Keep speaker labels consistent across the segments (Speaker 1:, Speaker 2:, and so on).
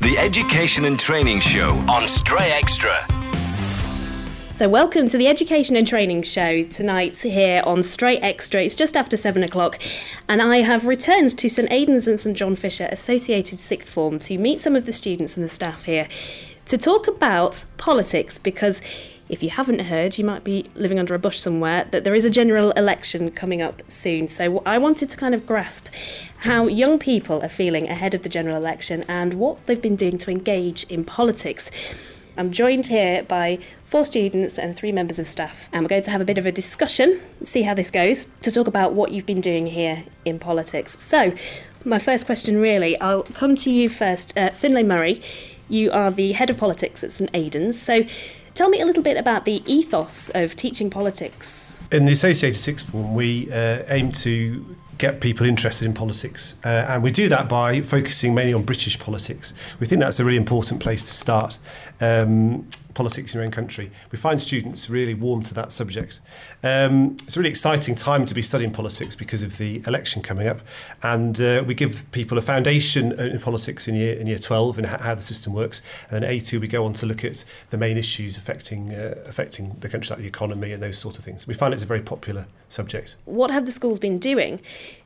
Speaker 1: The Education and Training Show on Stray Extra.
Speaker 2: So welcome to the Education and Training Show tonight here on Stray Extra. It's just after 7 o'clock and I have returned to St Aidan's and St John Fisher Associated Sixth Form to meet some of the students and the staff here to talk about politics, because if you haven't heard, you might be living under a bush somewhere, that there is a general election coming up soon. So I wanted to kind of grasp how young people are feeling ahead of the general election and what they've been doing to engage in politics. I'm joined here by 4 students and 3 members of staff, and we're going to have a bit of a discussion, see how this goes, to talk about what you've been doing here in politics. So, my first question really, I'll come to you first. Finlay Murray, you are the head of politics at St Aidan's, so tell me a little bit about the ethos of teaching politics.
Speaker 3: In the Associated Sixth Form, we aim to get people interested in politics, and we do that by focusing mainly on British politics. We think that's a really important place to start. Politics in your own country. We find students really warm to that subject. It's a really exciting time to be studying politics because of the election coming up, and we give people a foundation in politics in year 12 and how the system works. And then A2 we go on to look at the main issues affecting the country, like the economy and those sort of things. We find it's a very popular subject.
Speaker 2: What have the schools been doing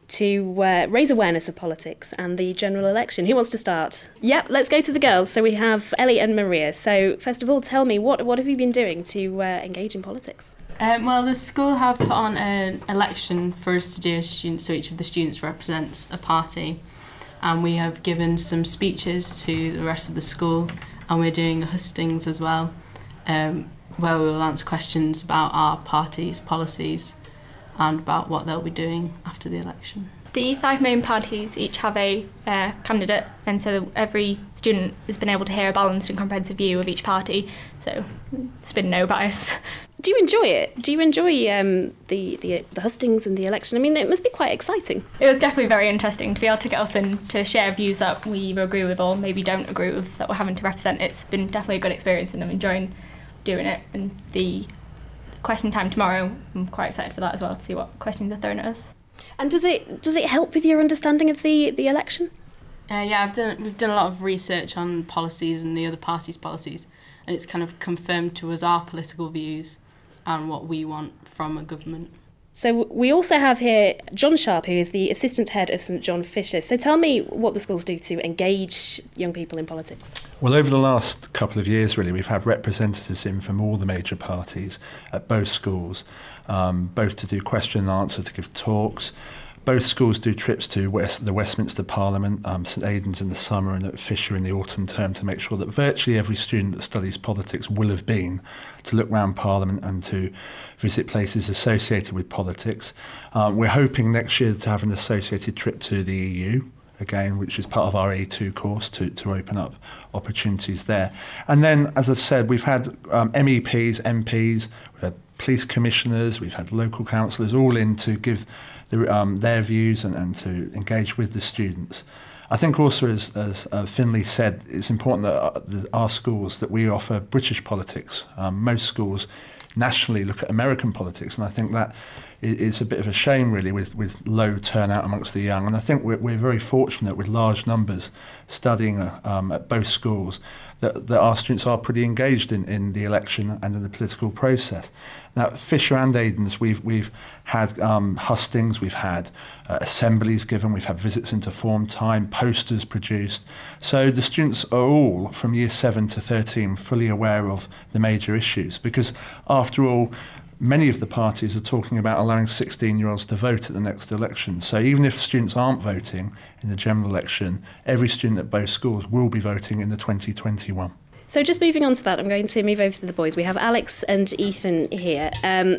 Speaker 2: to raise awareness of politics and the general election? Who wants to start? Yep, let's go to the girls. So we have Ellie and Maria. So first of all, tell me, what have you been doing to engage in politics?
Speaker 4: Well, the school have put on an election for us to do as students, so each of the students represents a party, and we have given some speeches to the rest of the school, and we're doing a hustings as well, where we will answer questions about our party's policies and about what they'll be doing after the election.
Speaker 5: The 5 main parties each have a candidate, and so every student has been able to hear a balanced and comprehensive view of each party, so there's been no bias.
Speaker 2: Do you enjoy it? Do you enjoy the hustings and the election? I mean, it must be quite exciting.
Speaker 5: It was definitely very interesting to be able to get up and to share views that we either agree with or maybe don't agree with, that we're having to represent. It's been definitely a good experience and I'm enjoying doing it. And the question time tomorrow, I'm quite excited for that as well, to see what questions are thrown at us.
Speaker 2: And does it help with your understanding of the election?
Speaker 4: Yeah, we've done a lot of research on policies and the other parties' policies, and it's kind of confirmed to us our political views and what we want from a government.
Speaker 2: So we also have here John Sharp, who is the assistant head of St John Fisher. So tell me what the schools do to engage young people in politics.
Speaker 6: Well, over the last couple of years, really, we've had representatives in from all the major parties at both schools, both to do question and answer, to give talks. Both schools do trips to the Westminster Parliament, St Aidan's in the summer and at Fisher in the autumn term, to make sure that virtually every student that studies politics will have been to look round Parliament and to visit places associated with politics. We're hoping next year to have an associated trip to the EU, again, which is part of our A2 course, to open up opportunities there. And then, as I've said, we've had MEPs, MPs, we've had police commissioners, we've had local councillors all in to give their views and to engage with the students. I think also, as Finlay said, it's important that our schools, that we offer British politics. Most schools nationally look at American politics, and I think that is a bit of a shame, really, with low turnout amongst the young. And I think we're very fortunate with large numbers studying at both schools, that our students are pretty engaged in the election and in the political process. Now, Fisher and Aidan's, we've had hustings, we've had assemblies given, we've had visits into form time, posters produced. So the students are all, from year 7 to 13, fully aware of the major issues, because after all, many of the parties are talking about allowing 16-year-olds to vote at the next election. So even if students aren't voting in the general election, every student at both schools will be voting in the 2021.
Speaker 2: So just moving on to that, I'm going to move over to the boys. We have Alex and Ethan here.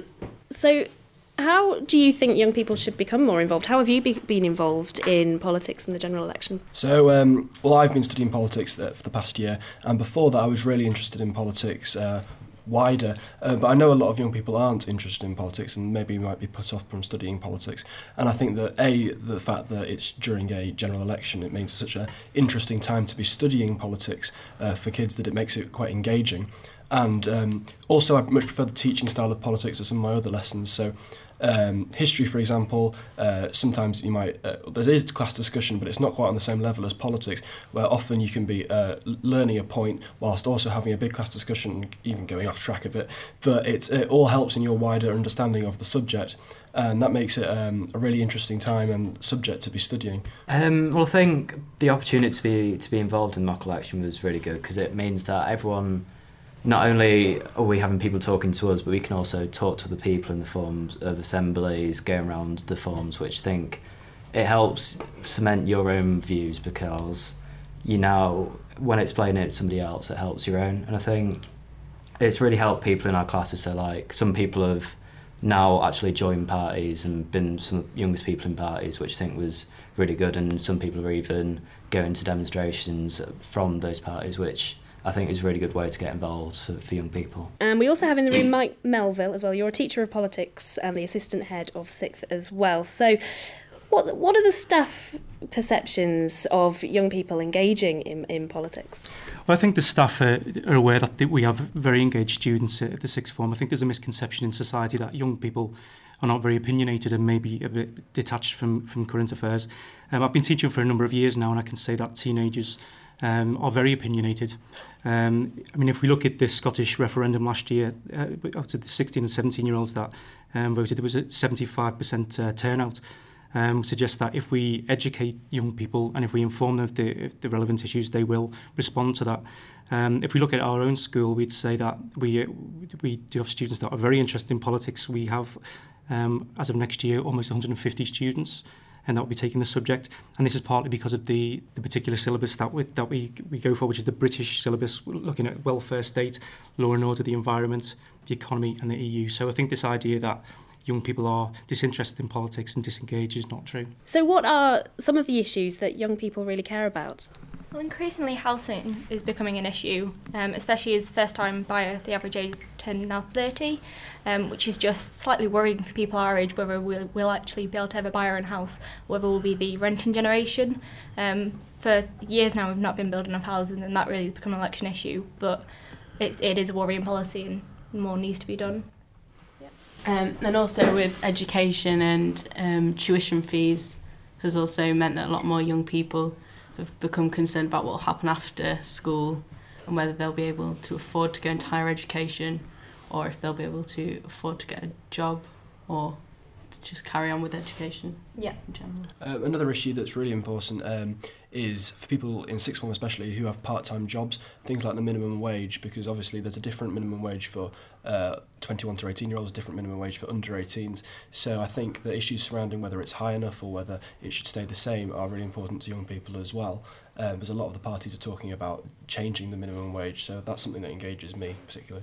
Speaker 2: So how do you think young people should become more involved? How have you been involved in politics and the general election?
Speaker 7: So, well, I've been studying politics for the past year, and before that I was really interested in politics wider, but I know a lot of young people aren't interested in politics and maybe might be put off from studying politics. And I think that the fact that it's during a general election, it means such an interesting time to be studying politics for kids, that it makes it quite engaging. And also I much prefer the teaching style of politics to some of my other lessons. So History, for example, sometimes you might there is class discussion, but it's not quite on the same level as politics, where often you can be learning a point whilst also having a big class discussion, even going off track a bit. But it all helps in your wider understanding of the subject, and that makes it a really interesting time and subject to be studying.
Speaker 8: Well, I think the opportunity to be involved in the mock election was really good, because it means that everyone, not only are we having people talking to us, but we can also talk to the people in the forms of assemblies, going around the forms, which I think it helps cement your own views, because when explaining it to somebody else, it helps your own. And I think it's really helped people in our classes. So like some people have now actually joined parties and been some youngest people in parties, which I think was really good. And some people are even going to demonstrations from those parties, which I think is a really good way to get involved for young people.
Speaker 2: And we also have in the room Mike Melville as well. You're a teacher of politics and the assistant head of 6th as well. So what are the staff perceptions of young people engaging in politics?
Speaker 9: Well, I think the staff are aware that we have very engaged students at the 6th form. I think there's a misconception in society that young people are not very opinionated and maybe a bit detached from current affairs. I've been teaching for a number of years now, and I can say that teenagers are very opinionated. I mean, if we look at the Scottish referendum last year, out of the 16 and 17-year-olds that voted, there was a 75% turnout. Suggests that if we educate young people and if we inform them of the relevant issues, they will respond to that. If we look at our own school, we'd say that we do have students that are very interested in politics. We have, as of next year, almost 150 students, and that will be taking the subject. And this is partly because of the particular syllabus that we go for, which is the British syllabus, looking at welfare state, law and order, the environment, the economy and the EU. So I think this idea that young people are disinterested in politics and disengaged is not true.
Speaker 2: So what are some of the issues that young people really care about?
Speaker 5: Well, increasingly housing is becoming an issue, especially as first-time buyer. The average age is now 30, which is just slightly worrying for people our age, whether we'll actually be able to ever buy our own house, whether we'll be the renting generation. For years now, we've not been building enough houses, and that really has become an election issue, but it is a worrying policy and more needs to be done.
Speaker 4: And also with education and tuition fees has also meant that a lot more young people have become concerned about what will happen after school and whether they'll be able to afford to go into higher education, or if they'll be able to afford to get a job or to just carry on with education in general.
Speaker 7: Another issue that's really important is for people in sixth form especially who have part-time jobs, things like the minimum wage, because obviously there's a different minimum wage for 21 to 18-year-olds, a different minimum wage for under 18s. So I think the issues surrounding whether it's high enough or whether it should stay the same are really important to young people as well. Because a lot of the parties are talking about changing the minimum wage, so that's something that engages me particularly.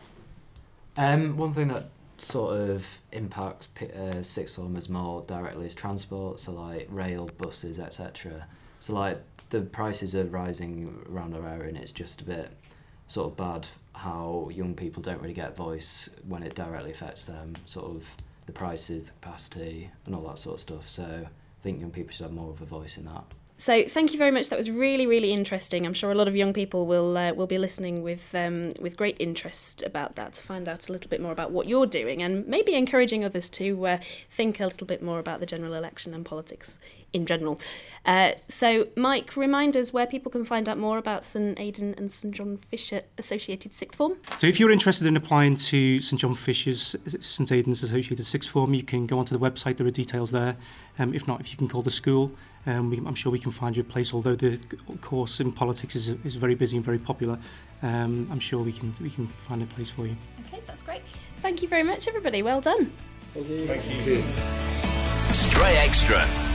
Speaker 8: One thing that sort of impacts sixth formers more directly is transport, so like rail, buses, etc. So like the prices are rising around our area, and it's just a bit sort of bad how young people don't really get voice when it directly affects them, sort of the prices, the capacity and all that sort of stuff. So I think young people should have more of a voice in that.
Speaker 2: So thank you very much. That was really, really interesting. I'm sure a lot of young people will be listening with great interest about that, to find out a little bit more about what you're doing, and maybe encouraging others to think a little bit more about the general election and politics in general. So Mike, remind us where people can find out more about St Aidan and St John Fisher Associated Sixth Form. So
Speaker 9: if you're interested in applying to St John Fisher's St Aidan's Associated Sixth Form, you can go onto the website. There are details there. If not, if you can call the school, I'm sure we can find you a place. Although the course in politics is very busy and very popular, I'm sure we can find a place for you.
Speaker 2: Okay, that's great. Thank you very much, everybody. Well done.
Speaker 7: Thank you.
Speaker 1: Thank you. Stray Extra.